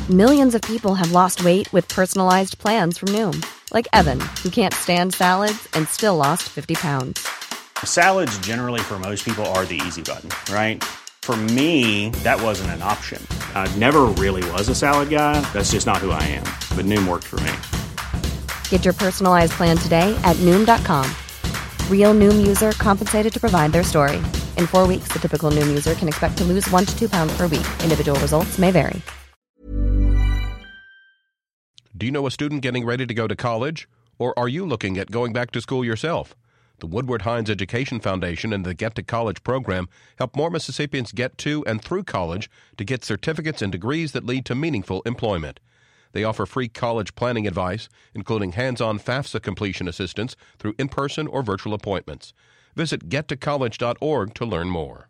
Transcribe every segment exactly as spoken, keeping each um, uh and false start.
Millions of people have lost weight with personalized plans from Noom. Like Evan, who can't stand salads and still lost fifty pounds. Salads generally for most people are the easy button, right? For me, that wasn't an option. I never really was a salad guy. That's just not who I am. But Noom worked for me. Get your personalized plan today at Noom dot com. Real Noom user compensated to provide their story. In four weeks, the typical Noom user can expect to lose one to two pounds per week. Individual results may vary. Do you know a student getting ready to go to college? Or are you looking at going back to school yourself? The Woodward Hines Education Foundation and the Get to College program help more Mississippians get to and through college to get certificates and degrees that lead to meaningful employment. They offer free college planning advice, including hands-on FAFSA completion assistance through in-person or virtual appointments. Visit get to college dot org to learn more.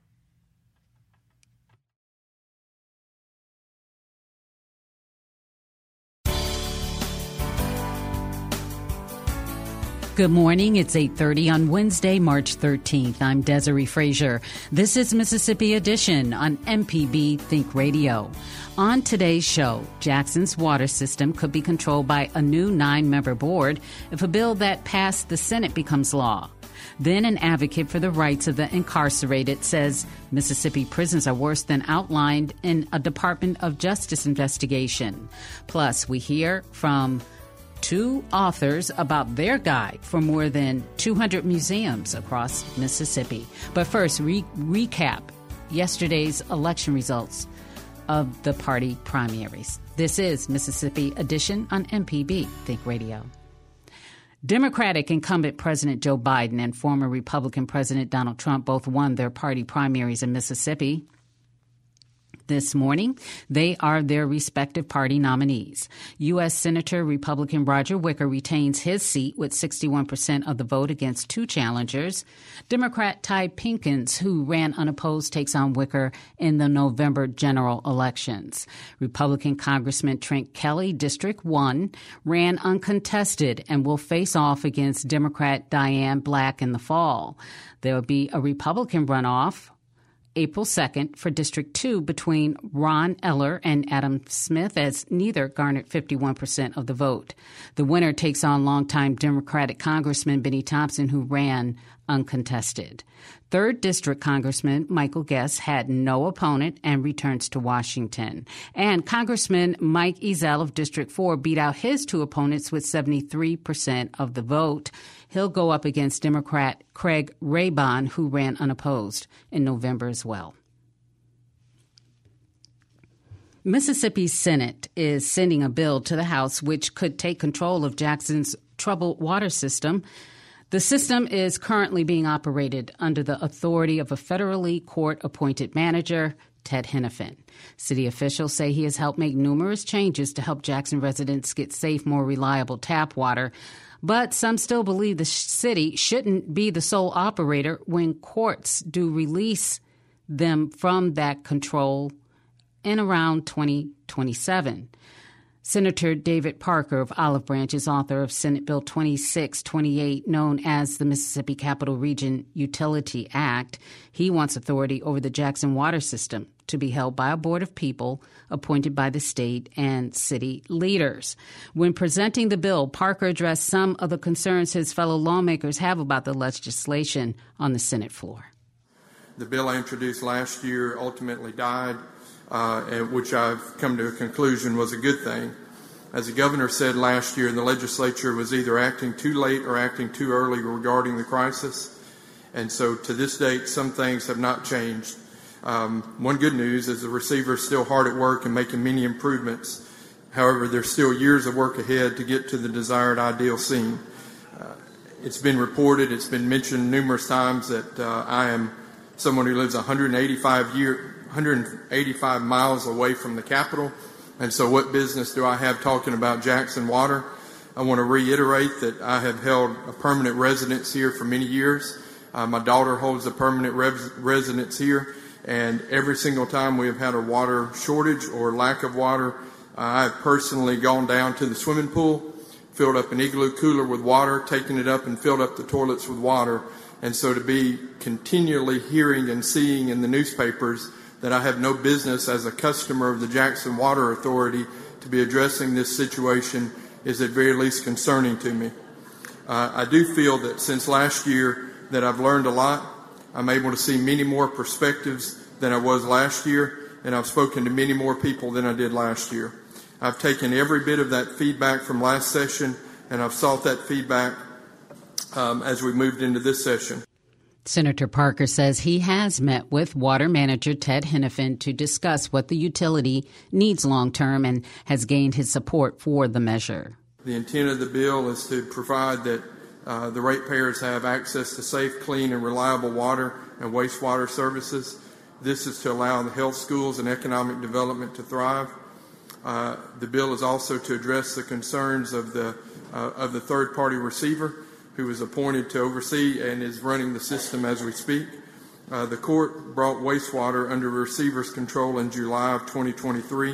Good morning. It's eight thirty on Wednesday, March thirteenth. I'm Desiree Frazier. This is Mississippi Edition on M P B Think Radio. On today's show, Jackson's water system could be controlled by a new nine-member board if a bill that passed the Senate becomes law. Then an advocate for the rights of the incarcerated says Mississippi prisons are worse than outlined in a Department of Justice investigation. Plus, we hear from two authors about their guide for more than two hundred museums across Mississippi. But first, re- recap yesterday's election results of the party primaries. This is Mississippi Edition on M P B Think Radio. Democratic incumbent President Joe Biden and former Republican President Donald Trump both won their party primaries in Mississippi this morning. They are their respective party nominees. U S. Senator Republican Roger Wicker retains his seat with sixty-one percent of the vote against two challengers. Democrat Ty Pinkins, who ran unopposed, takes on Wicker in the November general elections. Republican Congressman Trent Kelly, District one, ran uncontested and will face off against Democrat Diane Black in the fall. There will be a Republican runoff April second for District two between Ron Eller and Adam Smith, as neither garnered fifty-one percent of the vote. The winner takes on longtime Democratic Congressman Benny Thompson, who ran uncontested. Third District Congressman Michael Guest had no opponent and returns to Washington. And Congressman Mike Ezell of District four beat out his two opponents with seventy-three percent of the vote. He'll go up against Democrat Craig Raybon, who ran unopposed in November as well. Mississippi's Senate is sending a bill to the House which could take control of Jackson's troubled water system. The system is currently being operated under the authority of a federally court-appointed manager, Ted Henifin. City officials say he has helped make numerous changes to help Jackson residents get safe, more reliable tap water. But some still believe the city shouldn't be the sole operator when courts do release them from that control in around twenty twenty-seven. Senator David Parker of Olive Branch is author of Senate Bill twenty-six twenty-eight, known as the Mississippi Capital Region Utility Act. He wants authority over the Jackson water system to be held by a board of people appointed by the state and city leaders. When presenting the bill, Parker addressed some of the concerns his fellow lawmakers have about the legislation on the Senate floor. The bill I introduced last year ultimately died, uh, and which I've come to a conclusion was a good thing. As the governor said last year, the legislature was either acting too late or acting too early regarding the crisis. And so to this date, some things have not changed. Um, one good news is the receiver is still hard at work and making many improvements. However, there's still years of work ahead to get to the desired ideal scene. Uh, it's been reported, it's been mentioned numerous times that uh, I am someone who lives one hundred eighty-five, year, one hundred eighty-five miles away from the Capitol. And so what business do I have talking about Jackson Water? I want to reiterate that I have held a permanent residence here for many years. Uh, my daughter holds a permanent res- residence here. And every single time we have had a water shortage or lack of water, uh, I have personally gone down to the swimming pool, filled up an igloo cooler with water, taken it up and filled up the toilets with water. And so to be continually hearing and seeing in the newspapers that I have no business as a customer of the Jackson Water Authority to be addressing this situation is at very least concerning to me. Uh, I do feel that since last year that I've learned a lot. I'm able to see many more perspectives than I was last year, and I've spoken to many more people than I did last year. I've taken every bit of that feedback from last session, and I've sought that feedback um, as we moved into this session. Senator Parker says he has met with Water Manager Ted Henifin to discuss what the utility needs long-term and has gained his support for the measure. The intent of the bill is to provide that uh, the ratepayers have access to safe, clean, and reliable water and wastewater services. This is to allow the health schools and economic development to thrive. Uh, the bill is also to address the concerns of the uh, of the third-party receiver who is appointed to oversee and is running the system as we speak. Uh, the court brought wastewater under receiver's control in July of twenty twenty-three.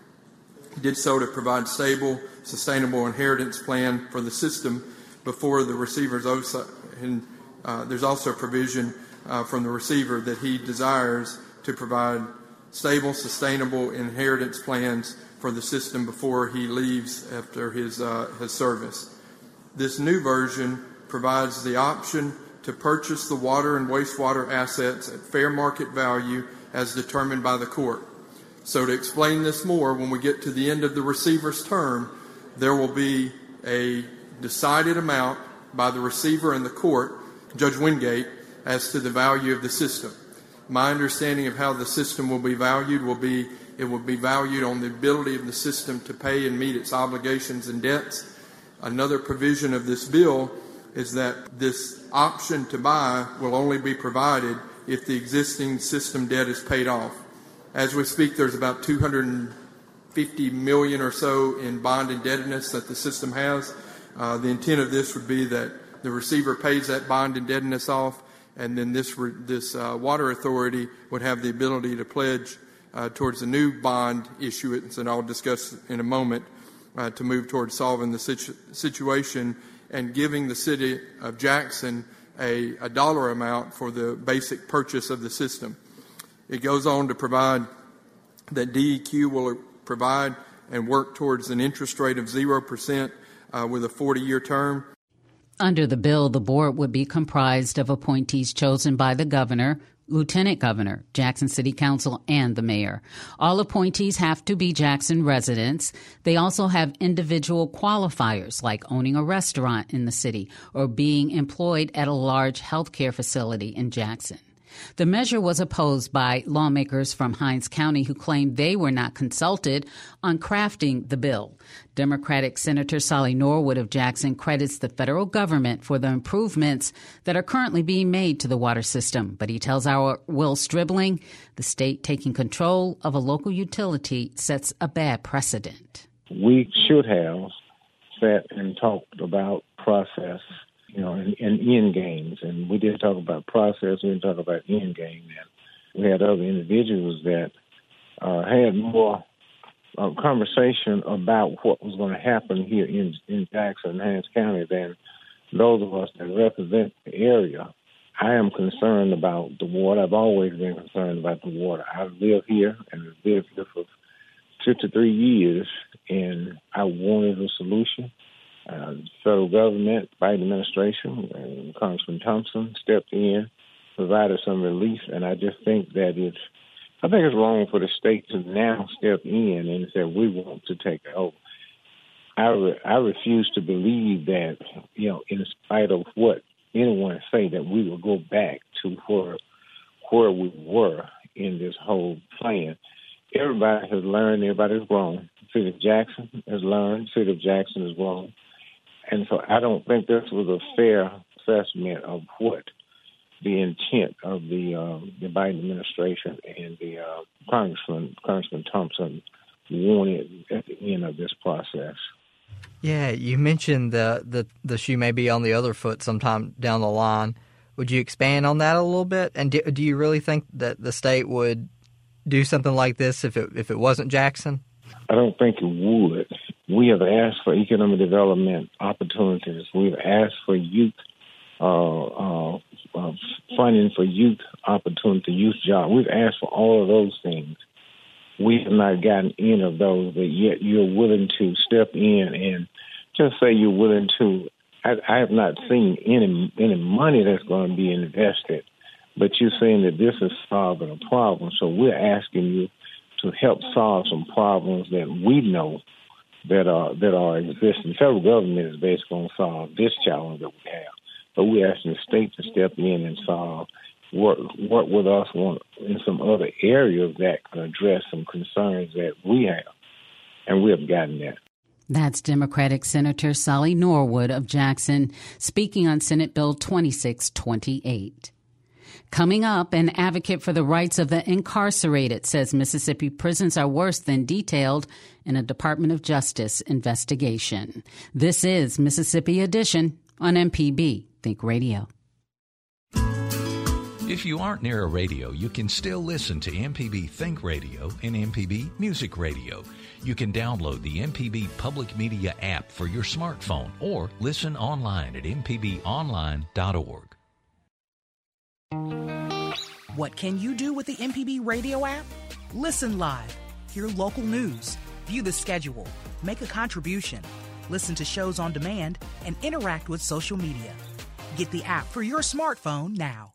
It did so to provide stable, sustainable inheritance plan for the system before the receiver's oversight. And uh, there's also a provision uh, from the receiver that he desires to provide stable, sustainable inheritance plans for the system before he leaves after his uh, his service. This new version provides the option to purchase the water and wastewater assets at fair market value as determined by the court. So to explain this more, when we get to the end of the receiver's term, there will be a decided amount by the receiver and the court, Judge Wingate, as to the value of the system. My understanding of how the system will be valued will be it will be valued on the ability of the system to pay and meet its obligations and debts. Another provision of this bill is that this option to buy will only be provided if the existing system debt is paid off. As we speak, there's about two hundred fifty million dollars or so in bond indebtedness that the system has. Uh, the intent of this would be that the receiver pays that bond indebtedness off, and then this re- this uh, water authority would have the ability to pledge uh, towards a new bond issuance, and I'll discuss in a moment, uh, to move towards solving the situ- situation and giving the city of Jackson a, a dollar amount for the basic purchase of the system. It goes on to provide that D E Q will provide and work towards an interest rate of zero percent uh, with a forty-year term. Under the bill, the board would be comprised of appointees chosen by the governor, lieutenant governor, Jackson City Council, and the mayor. All appointees have to be Jackson residents. They also have individual qualifiers like owning a restaurant in the city or being employed at a large healthcare facility in Jackson. The measure was opposed by lawmakers from Hinds County who claimed they were not consulted on crafting the bill. Democratic Senator Solly Norwood of Jackson credits the federal government for the improvements that are currently being made to the water system. But he tells our Will Stribling the state taking control of a local utility sets a bad precedent. We should have sat and talked about process, you know, and, and end games. And we didn't talk about process, we didn't talk about end game. And we had other individuals that uh, had more uh, conversation about what was going to happen here in, in Jackson and Hinds County than those of us that represent the area. I am concerned about the water. I've always been concerned about the water. I've lived here and I've lived here for fifty-three years, and I wanted a solution. Uh, the federal government, Biden administration, and Congressman Thompson stepped in, provided some relief, and I just think that it's, I think it's wrong for the state to now step in and say we want to take it over. I re- I refuse to believe that, you know, in spite of what anyone say, that we will go back to where where we were in this whole plan. Everybody has learned. Everybody's grown. The city of Jackson has learned. The city of Jackson has grown. And so I don't think this was a fair assessment of what the intent of the uh, the Biden administration and the uh, Congressman Congressman Thompson wanted at the end of this process. Yeah, you mentioned the, the, the shoe may be on the other foot sometime down the line. Would you expand on that a little bit? And do, do you really think that the state would do something like this if it if it wasn't Jackson? I don't think it would. We have asked for economic development opportunities. We've asked for youth uh, uh, uh, funding for youth opportunity, youth job. We've asked for all of those things. we have not gotten any of those, but yet you're willing to step in and just say you're willing to. I, I have not seen any any money that's going to be invested, but you're saying that this is solving a problem. So we're asking you to help solve some problems that we know that are that are existing. The federal government is basically going to solve this challenge that we have, but we're asking the state to step in and solve. Work, work with us on, in some other areas that can address some concerns that we have, and we have gotten that. That's Democratic Senator Solly Norwood of Jackson speaking on Senate Bill twenty-six twenty-eight. Coming up, an advocate for the rights of the incarcerated says Mississippi prisons are worse than detailed in a Department of Justice investigation. This is Mississippi Edition on M P B Think Radio. If you aren't near a radio, you can still listen to M P B Think Radio and M P B Music Radio. You can download the M P B Public Media app for your smartphone or listen online at m p b online dot org. What can you do with the M P B Radio app? Listen live, hear local news, view the schedule, make a contribution, listen to shows on demand, and interact with social media. Get the app for your smartphone now.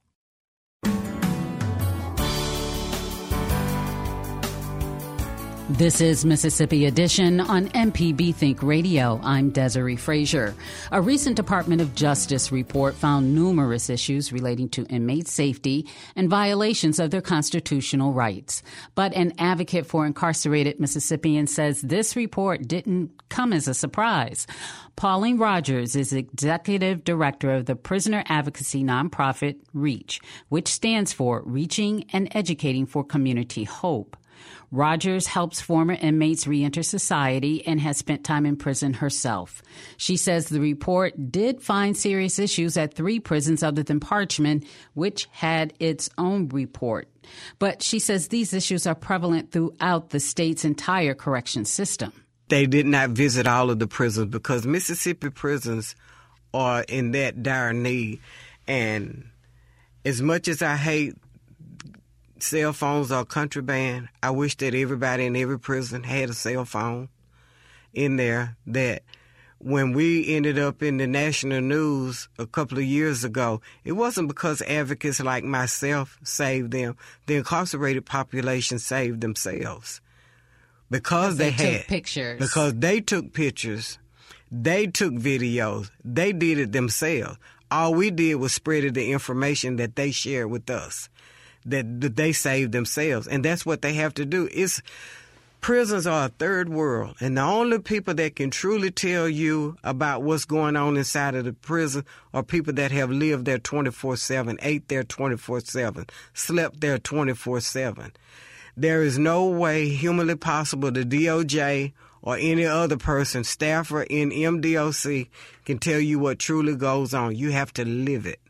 This is Mississippi Edition on M P B Think Radio. I'm Desiree Frazier. A recent Department of Justice report found numerous issues relating to inmate safety and violations of their constitutional rights. But an advocate for incarcerated Mississippians says this report didn't come as a surprise. Pauline Rogers is executive director of the prisoner advocacy nonprofit REACH, which stands for Reaching and Educating for Community Hope. Rogers helps former inmates reenter society and has spent time in prison herself. She says the report did find serious issues at three prisons other than Parchman, which had its own report. But she says these issues are prevalent throughout the state's entire correction system. They did not visit all of the prisons because Mississippi prisons are in that dire need. And as much as I hate cell phones are contraband, I wish that everybody in every prison had a cell phone in there, that when we ended up in the national news a couple of years ago, it wasn't because advocates like myself saved them. The incarcerated population saved themselves. Because they, they had took pictures. Because they took pictures. They took videos. They did it themselves. All we did was spread the information that they shared with us. That, that they saved themselves. And that's what they have to do. It's, prisons are a third world. And the only people that can truly tell you about what's going on inside of the prison are people that have lived there twenty-four seven, ate there twenty-four seven, slept there twenty-four seven. There is no way humanly possible the D O J or any other person, staffer in M D O C, can tell you what truly goes on. You have to live it.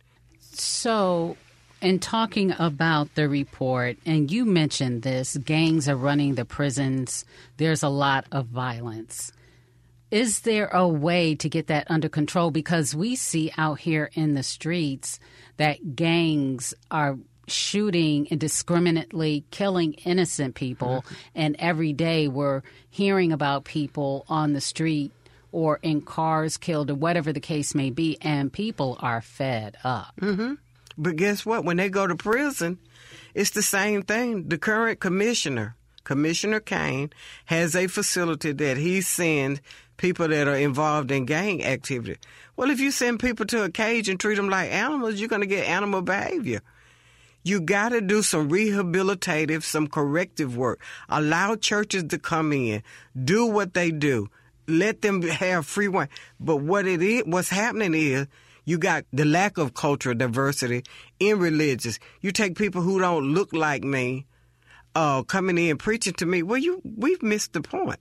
So, in talking about the report, and you mentioned this, gangs are running the prisons. There's a lot of violence. Is there a way to get that under control? Because we see out here in the streets that gangs are shooting indiscriminately, killing innocent people, mm-hmm. and every day we're hearing about people on the street or in cars killed or whatever the case may be, and people are fed up. Mm-hmm. But guess what? When they go to prison, it's the same thing. The current commissioner, Commissioner Kane, has a facility that he sends people that are involved in gang activity. Well, if you send people to a cage and treat them like animals, you're going to get animal behavior. You got to do some rehabilitative, some corrective work. Allow churches to come in, do what they do. Let them have free reign. But what it is, what's happening is, you got the lack of cultural diversity in religions. You take people who don't look like me uh, coming in preaching to me. Well, you we've missed the point.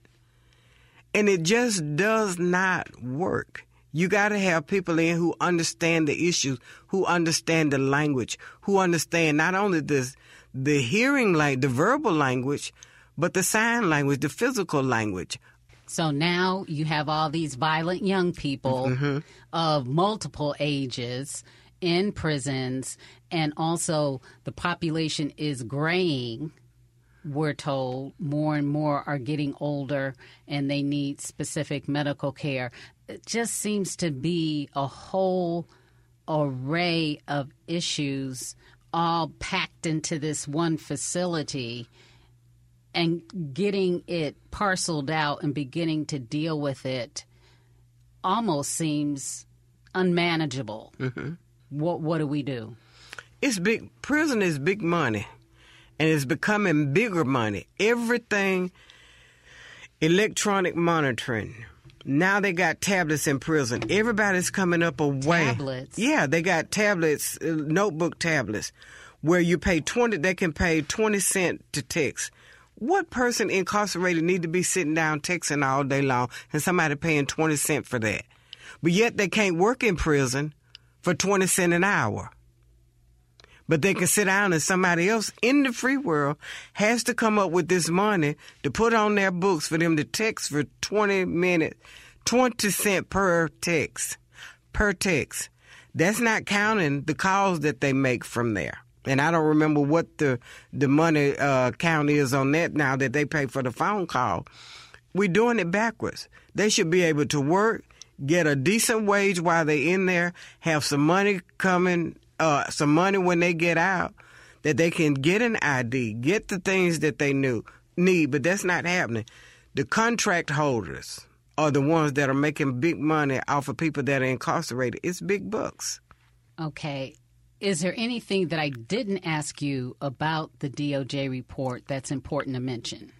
And it just does not work. You got to have people in who understand the issues, who understand the language, who understand not only this, the hearing language, the verbal language, but the sign language, the physical language. So now you have all these violent young people mm-hmm. of multiple ages in prisons, and also the population is graying we're told more and more are getting older and they need specific medical care. It just seems to be a whole array of issues all packed into this one facility, and getting it parceled out and beginning to deal with it almost seems unmanageable. Mm-hmm. What what do we do? It's big. Prison is big money, and it's becoming bigger money. Everything, electronic monitoring. Now they got tablets in prison. Everybody's coming up a way. Tablets? Yeah, they got tablets, uh, notebook tablets, where you pay twenty. They can pay twenty cents to text. What person incarcerated need to be sitting down texting all day long and somebody paying twenty cents for that? But yet they can't work in prison for twenty cents an hour. But they can sit down and somebody else in the free world has to come up with this money to put on their books for them to text for twenty minutes, twenty cents per text, per text. That's not counting the calls that they make from there. And I don't remember what the the money uh, count is on that now that they pay for the phone call. We're doing it backwards. They should be able to work, get a decent wage while they're in there, have some money coming, uh, some money when they get out, that they can get an I D, get the things that they knew, need, but that's not happening. The contract holders are the ones that are making big money off of people that are incarcerated. It's big bucks. Okay. Is there anything that I didn't ask you about the D O J report that's important to mention?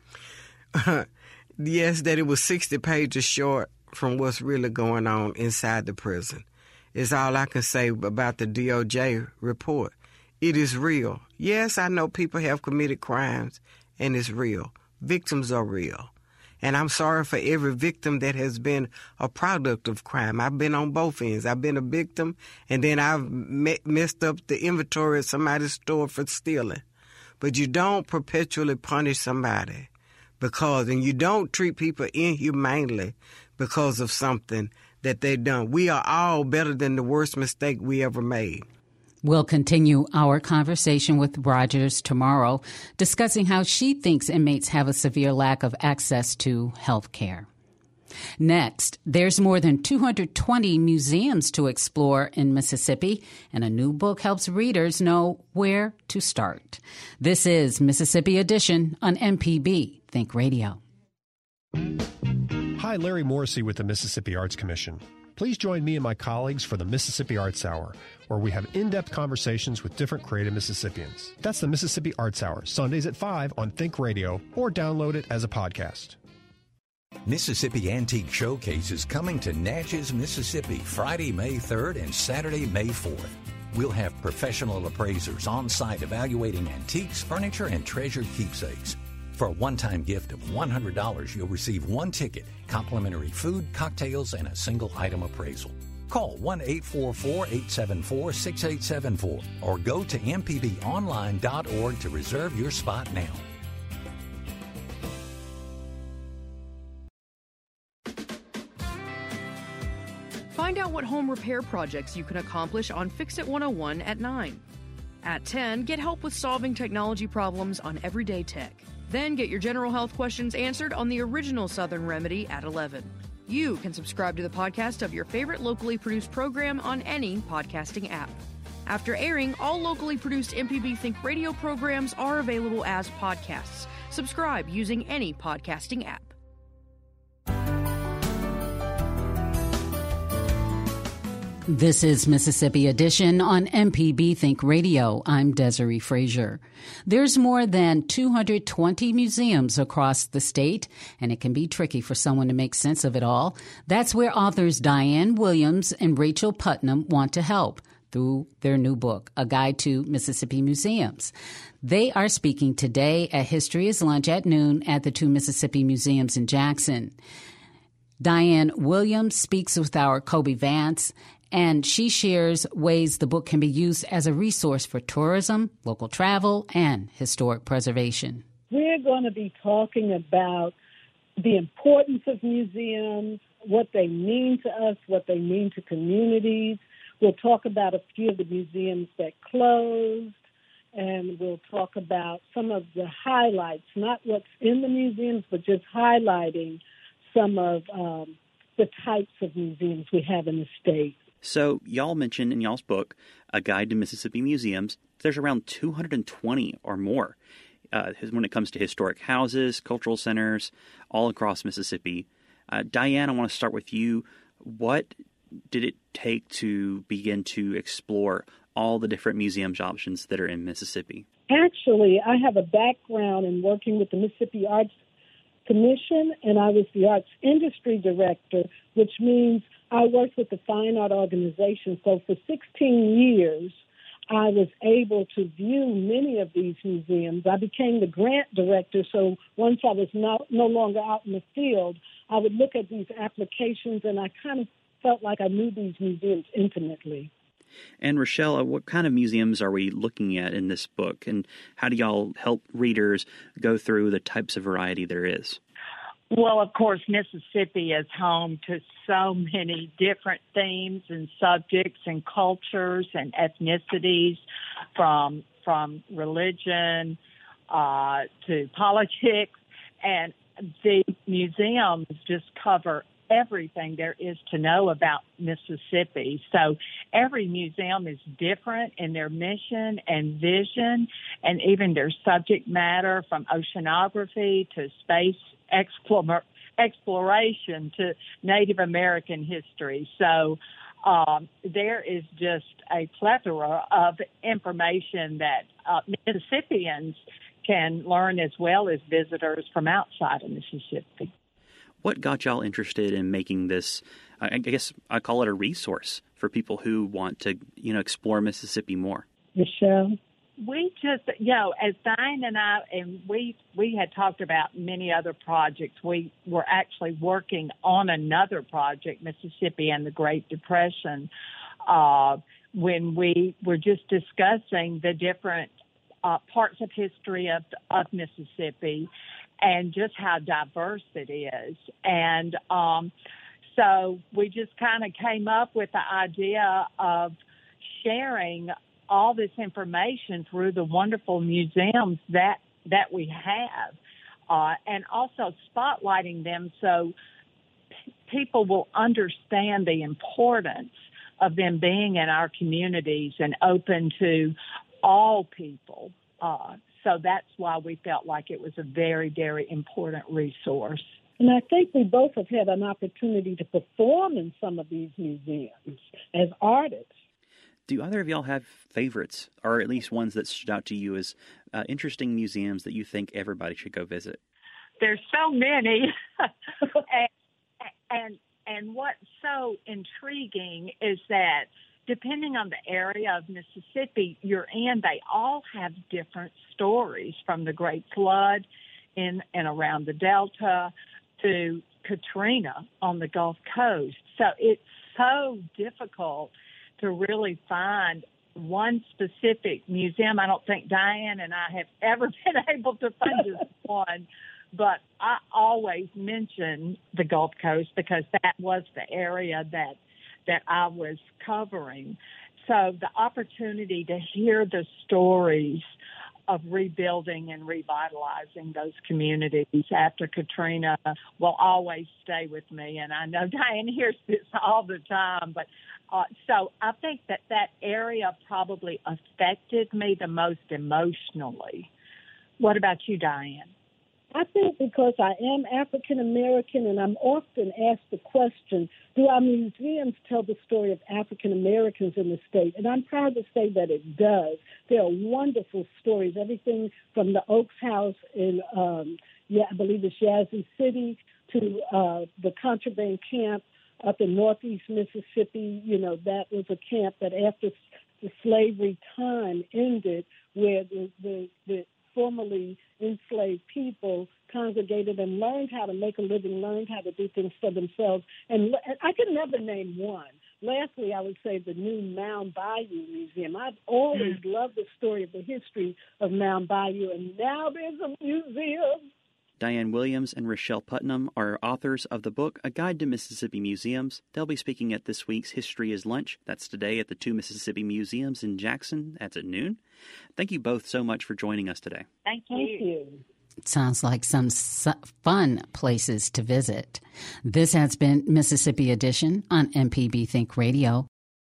Yes, that it was sixty pages short from what's really going on inside the prison. Is all I can say about the D O J report. It is real. Yes, I know people have committed crimes, and it's real. Victims are real. And I'm sorry for every victim that has been a product of crime. I've been on both ends. I've been a victim, and then I've me- messed up the inventory at somebody's store for stealing. But you don't perpetually punish somebody because, and you don't treat people inhumanely because of something that they've done. We are all better than the worst mistake we ever made. We'll continue our conversation with Rogers tomorrow, discussing how she thinks inmates have a severe lack of access to health care. Next, there's more than two hundred twenty museums to explore in Mississippi, and a new book helps readers know where to start. This is Mississippi Edition on M P B Think Radio. Hi, Larry Morrissey with the Mississippi Arts Commission. Please join me and my colleagues for the Mississippi Arts Hour, where we have in-depth conversations with different creative Mississippians. That's the Mississippi Arts Hour, Sundays at five on Think Radio, or download it as a podcast. Mississippi Antique Showcase is coming to Natchez, Mississippi, Friday, May third and Saturday, May fourth. We'll have professional appraisers on site evaluating antiques, furniture, and treasured keepsakes. For a one-time gift of one hundred dollars, you'll receive one ticket, complimentary food, cocktails, and a single item appraisal. Call one eight four four, eight seven four, six eight seven four or go to m p b online dot org to reserve your spot now. Find out what home repair projects you can accomplish on Fix It one oh one at nine. At ten, get help with solving technology problems on Everyday Tech. Then get your general health questions answered on the original Southern Remedy at eleven. You can subscribe to the podcast of your favorite locally produced program on any podcasting app. After airing, all locally produced M P B Think Radio programs are available as podcasts. Subscribe using any podcasting app. This is Mississippi Edition on M P B Think Radio. I'm Desiree Frazier. There's more than two hundred twenty museums across the state, and it can be tricky for someone to make sense of it all. That's where authors Diane Williams and Rachel Putnam want to help through their new book, A Guide to Mississippi Museums. They are speaking today at History is Lunch at noon at the two Mississippi museums in Jackson. Diane Williams speaks with our Kobe Vance, and she shares ways the book can be used as a resource for tourism, local travel, and historic preservation. We're going to be talking about the importance of museums, what they mean to us, what they mean to communities. We'll talk about a few of the museums that closed and we'll talk about some of the highlights, not what's in the museums, but just highlighting some of um, the types of museums we have in the state. So y'all mentioned in y'all's book, A Guide to Mississippi Museums, there's around two hundred twenty or more uh, when it comes to historic houses, cultural centers, all across Mississippi. Uh, Diane, I want to start with you. What did it take to begin to explore all the different museums options that are in Mississippi? Actually, I have a background in working with the Mississippi Arts Commission, and I was the arts industry director, which means I worked with the fine art organization. So for sixteen years, I was able to view many of these museums. I became the grant director, so once I was no, no longer out in the field, I would look at these applications, and I kind of felt like I knew these museums intimately. And Rochelle, what kind of museums are we looking at in this book, and how do y'all help readers go through the types of variety there is? Well, of course, Mississippi is home to so many different themes and subjects and cultures and ethnicities, from from religion uh, to politics, and the museums just cover everything there is to know about Mississippi. So every museum is different in their mission and vision, and even their subject matter, from oceanography to space explore, exploration to Native American history. So um, there is just a plethora of information that uh, Mississippians can learn, as well as visitors from outside of Mississippi. What got y'all interested in making this, I guess I call it a resource for people who want to, you know, explore Mississippi more? Michelle? We just, you know, as Diane and I, and we we had talked about many other projects. We were actually working on another project, Mississippi and the Great Depression, uh, when we were just discussing the different uh, parts of history of, of Mississippi and just how diverse it is. And um, so we just kind of came up with the idea of sharing all this information through the wonderful museums that that we have, uh, and also spotlighting them so p- people will understand the importance of them being in our communities and open to all people. Uh, so that's why we felt like it was a very, very important resource. And I think we both have had an opportunity to perform in some of these museums as artists. Do either of y'all have favorites, or at least ones that stood out to you as uh, interesting museums that you think everybody should go visit? There's so many. and, and and what's so intriguing is that depending on the area of Mississippi you're in, they all have different stories, from the Great Flood in and around the Delta to Katrina on the Gulf Coast. So it's so difficult to really find one specific museum. I don't think Diane and I have ever been able to find just one, but I always mention the Gulf Coast because that was the area that that I was covering. So the opportunity to hear the stories of rebuilding and revitalizing those communities after Katrina will always stay with me. And I know Diane hears this all the time, but uh, so I think that that area probably affected me the most emotionally. What about you, Diane? I think because I am African American, and I'm often asked the question, do our museums tell the story of African Americans in the state? And I'm proud to say that it does. There are wonderful stories, everything from the Oaks House in, um, yeah, I believe it's Yazoo City, to uh, the contraband camp up in northeast Mississippi. You know, that was a camp that after the slavery time ended, where the, the, the formerly enslaved people congregated and learned how to make a living, learned how to do things for themselves. And I could never name one. Lastly, I would say the new Mound Bayou Museum. I've always mm. loved the story of the history of Mound Bayou, and now there's a museum. Diane Williams and Rochelle Putnam are authors of the book, A Guide to Mississippi Museums. They'll be speaking at this week's History is Lunch. That's today at the two Mississippi Museums in Jackson. That's at noon. Thank you both so much for joining us today. Thank you. Thank you. It sounds like some su- fun places to visit. This has been Mississippi Edition on M P B Think Radio.